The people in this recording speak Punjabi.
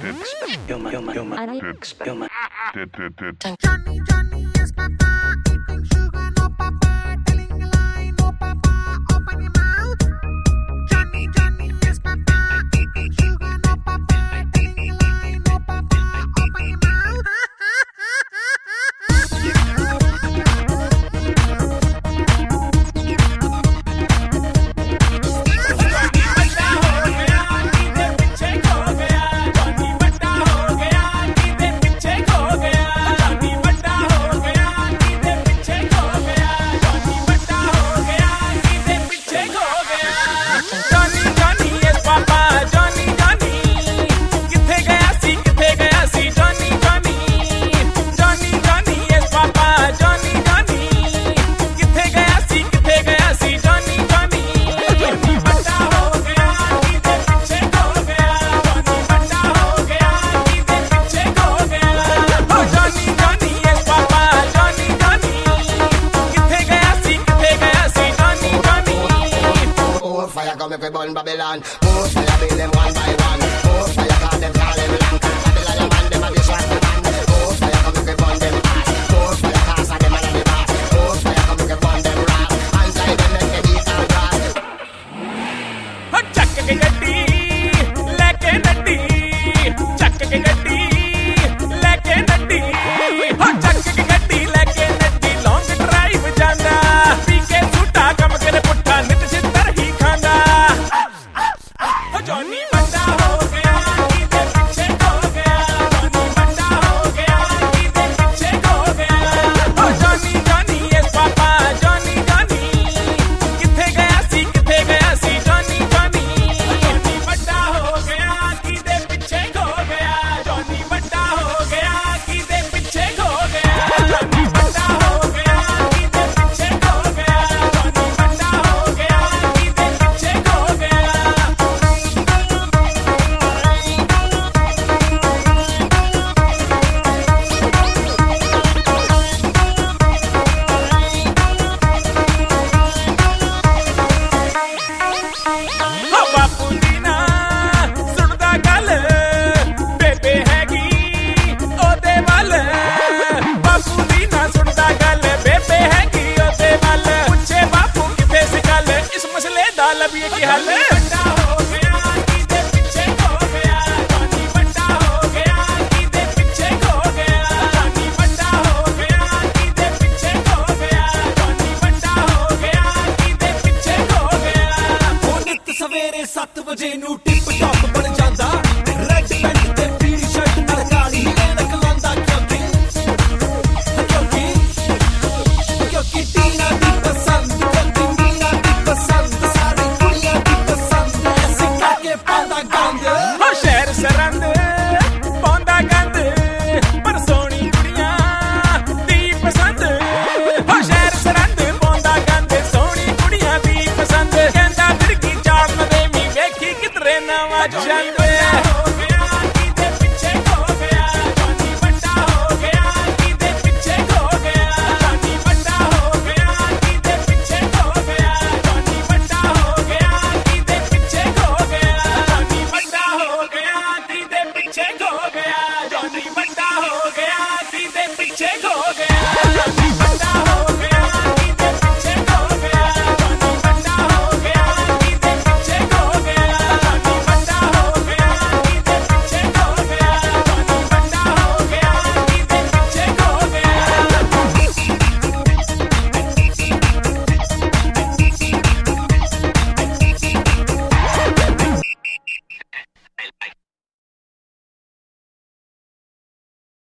Johnny, Johnny is Papa, eating sugar, no Papa, telling a lie, no Papa, open your mouth. Johnny, Johnny is Papa, eating sugar, no Papa, telling a lie, no Papa, open your mouth. Make we burn Babylon. Most fire build them one by one. Most fire call them long. Babylon a man them a distract the man. Most fire come make we burn them fast. Most fire cause a them a the boss. Most fire come make we burn them rap. Inside them let them eat all grass. ਚੱਕ ਕੇ ਗੱਡੀ ਲੈ ਕੇ ਨੱਡੀ, ਚੱਕ ਕੇ ਗੱਡੀ ਲੈ ਕੇ ਨੱਡੀ, ਚੱਕ ਕੇ ਗੱਡੀ ਲੈ ਕੇ ਨੱਡੀ, ਲੌਂਗ ਡਰਾਈਵ ਜਾਂਦਾ, ਪੀ ਕੇ ਝੂਟਾ ਕੰਮ ਕੇ ਪੁੱਠਾ ਨਿਤ ਛਿੱਤਰ ਹੀ ਖਾਂਦਾ। ਜੌਨੀ ਵੱਡਾ ਹੋ ਗਿਆ, ਕਿਤੇ ਪਿੱਛੇ ਹੋ ਗਿਆ, ਜੌਨੀ ਵੱਡਾ ਹੋ ਗਿਆ, ਕਿਤੇ ਪਿੱਛੇ ਹੋ ਗਿਆ। ਜੌਨੀ ਜੌਨੀ ਇਸ ਪਾਪਾ, ਜੌਨੀ ਜੌਨੀ ਕਿੱਥੇ ਗਿਆ ਸੀ ਜੌਨੀ ਜੌਨੀ, ਜੌਨੀ ਵੱਡਾ ਹੋ ਗਿਆ, ਕਿਤੇ ਪਿੱਛੇ ਹੋ ਗਿਆ, ਜੌਨੀ ਵੱਡਾ ਹੋ ਗਿਆ, ਕਿਤੇ ਪਿੱਛੇ ਹੋ ਗਿਆ, ਜੌਨੀ ਵੱਡਾ ਹੋ ਗਿਆ, ਕਿਤੇ ਪਿੱਛੇ ਹੋ ਗਿਆ, ਜੌਨੀ ਵੱਡਾ ਹੋ ਗਿਆ, ਕਿਤੇ ਪਿੱਛੇ ਹੋ ਗਿਆ। ਬਾਪੂ ਦੀ ਨਾ ਸੁਣਦਾ ਗੱਲ, ਬੇਬੇ ਹੈਗੀ ਉਹਦੇ ਵੱਲ। ਬਾਪੂ ਦੀ ਨਾ ਸੁਣਦਾ ਗੱਲ, ਬੇਬੇ ਹੈਗੀ ਉਹਦੇ ਵੱਲ। ਪੁੱਛੇ ਬਾਪੂ ਕਿੱਥੇ ਸੀ ਗੱਲ, ਇਸ ਮਸਲੇ ਦਾ ਲੱਭੀਏ ਕੀ ਹੱਲ। ਵੱਡਾ ਹੋ ਗਿਆ, ਕਿਤੇ ਪਿੱਛੇ ਹੋ ਗਿਆ, ਜੌਨੀ ਵੱਡਾ ਹੋ ਗਿਆ, ਕਿਤੇ ਪਿੱਛੇ ਹੋ ਗਿਆ, ਜੌਨੀ ਵੱਡਾ ਹੋ ਗਿਆ, ਕਿਤੇ ਪਿੱਛੇ ਹੋ ਗਿਆ, ਜੌਨੀ ਵੱਡਾ ਹੋ ਗਿਆ, ਕਿਤੇ ਪਿੱਛੇ ਹੋ ਗਿਆ। ਉਹ ਨਿੱਤ ਸਵੇਰੇ 7 ਵਜੇ ਨੂੰ ਟਿਪ ਟੌਪ ਬਣ ਜਾਂਦਾ, ਰੈੱਡ ਪੈਂਟ ਤੇ ਪੀਲੀ ਸ਼ਰਟ ਨਾਲ ਕਾਲੀ ਐਨਕ ਲਾਉਂਦਾ। ਕਿਉਂਕਿ ਟੀਨਾ ਦੀ ਪਸੰਦ, ਕਿਉਂਕਿ ਮੀਨਾ ਦੀ ਪਸੰਦ, ਸਾਰੀ ਕੁੜੀਆਂ ਦੀ ਪਸੰਦ, ਐਸੇ ਕਰਕੇ ਪਾਉਂਦਾ ਗੰਦ। ਸ਼ਹਿਰ ਸਰੰਦ ਪਾਉਂਦਾ ਗੰਦ, ਪਰ ਸੋਹਣੀ ਕੁੜੀਆਂ ਦੀ ਪਸੰਦ। ਸ਼ਹਿਰ ਸਰੰਦ ਪਾਉਂਦਾ ਗੰਦ, ਸੋਹਣੀ ਕੁੜੀਆਂ ਦੀ ਪਸੰਦ। ਕਹਿੰਦਾ ਫਿਰ ਕੀ ਚਾੜ ਨਾ ਦੇਵੀਂ, ਵੇਖੀ ਕਿਧਰੇ ਨਵਾਂ ਚੰਦ।